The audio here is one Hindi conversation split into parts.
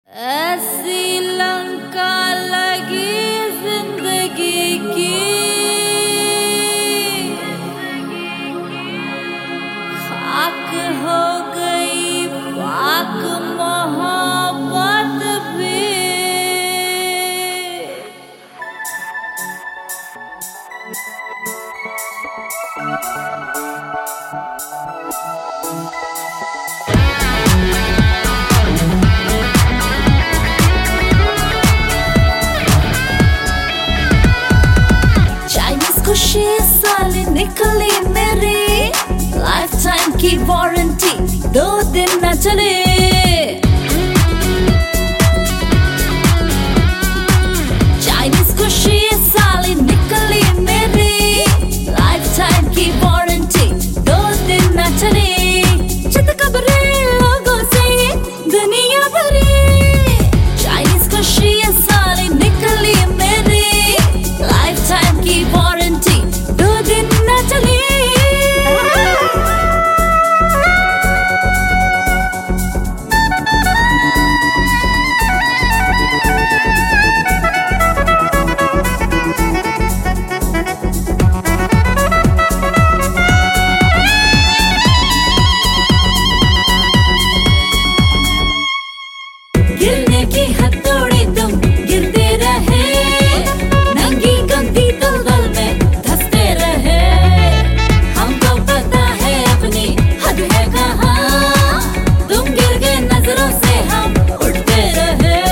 ऐसी लंका लगी जिंदगी की, खाक हो गई पाक मोहब्बत भी। खुशी साली निकली मेरी, लाइफ टाइम की वारंटी 2 दिन न चले। चाइनीज खुशी साली निकली मेरी, लाइफ टाइम की वारंटी 2 दिन न चले। चित खबरे लोगों से दुनिया भरी, चाइनीज खुशी साली निकली मेरी, लाइफ टाइम की वारंटी 2 दिन न चली। गिरने की हथौड़ी तुम गिरते रहे, नंगी गंदी दलदल में धंसते रहे। हमको पता है अपनी हद है कहाँ, तुम गिर गए नजरों से हम उठते रहे।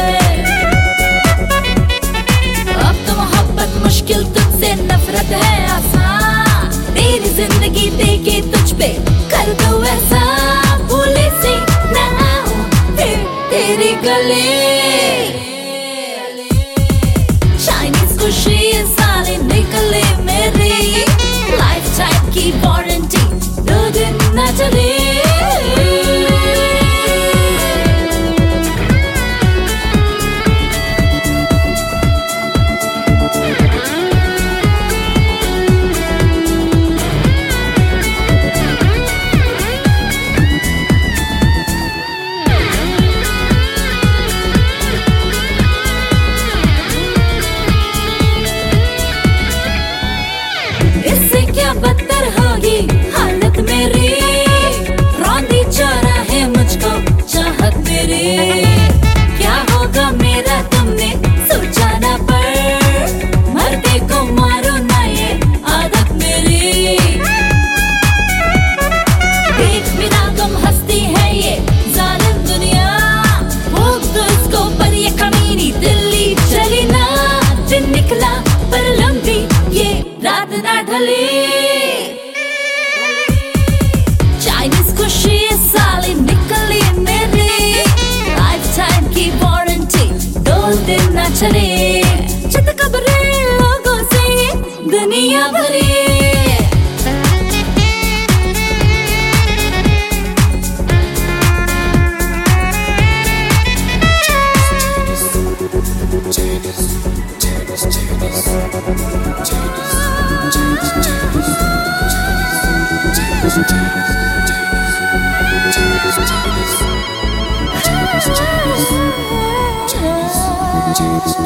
अब तो मोहब्बत मुश्किल, तुझसे नफरत है आसान, तेरी जिंदगी देके तुझ पे कर दो ऐसा, भूले से न आऊं फिर तेरी गले। चाइनीज खुशी साली निकले मेरी, लाइफ टाइम की वारंटी 2 दिन न चले। इससे क्या बदतर होगी हालत मेरी, रौंदी चौराहे मुझको चाहत मेरी। क्या होगा मेरा तुमने सोचा ना, पर मरते को मारो ना ये आदत मेरी। देख बिना तुम हंसती है ये जालिम दुनिया, भूख तो इसको पर ये कमीनी दिल्ली चली ना। दिन निकला पर लंबी ये रात ना ढली। चाइनीज खुशी साली निकली मेरी, लाइफ टाइम की वारंटी 2 दिन न चले। चित खबरे लोगों से दुनिया भरी, Chinese